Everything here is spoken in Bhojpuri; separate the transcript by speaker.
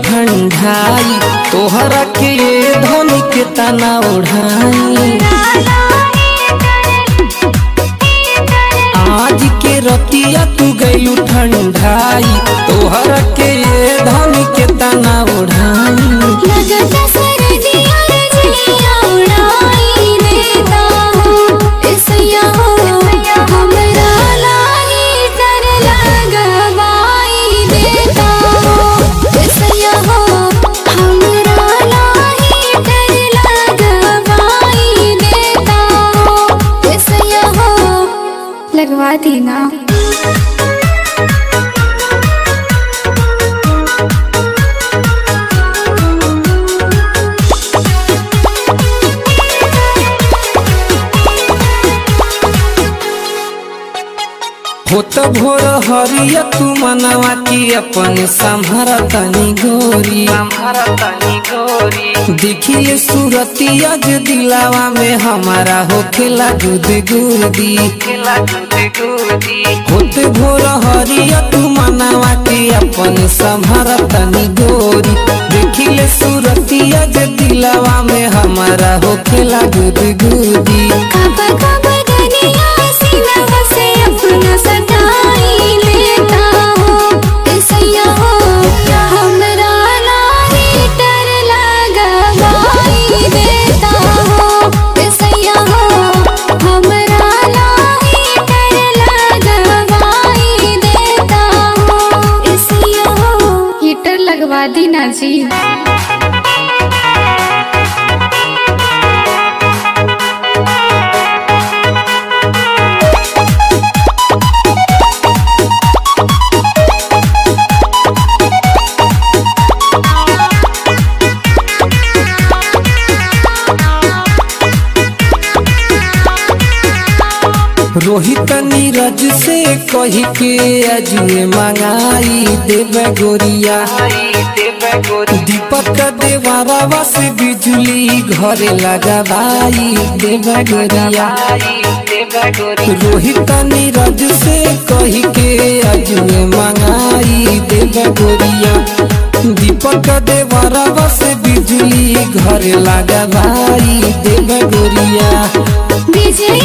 Speaker 1: ठंडाई तोहरा के धन के तना ओढ़ाई। आज के रतिया तू गई ठंडाई तोहरा के धन के तना ओढ़ाई।
Speaker 2: लगवा दी ना।
Speaker 1: होत भोर हरिया तू मनवा की अपन संभरा तनी गोरी देखिए सूरतिया जो दिलावा में हमारा होखेला गुद गुदी। होत भोर हरिया तू मनवा की अपन संभरा तनी गोरी देखिए सूरतिया जो दिलावा में हमारा होखेला गुद गुदी।
Speaker 2: लगवा दी ना जी।
Speaker 1: रोहित नीरज से कही के अजुए मंगाई देवे गोरिया। दीपक देवारावा से बिजली घरे लगाई देवे गोरिया। रोहित नीरज से कही के अजुए मंगाई देवे गोरिया। दीपक देवारावा से बिजली घरे लगाई देवे गोरिया।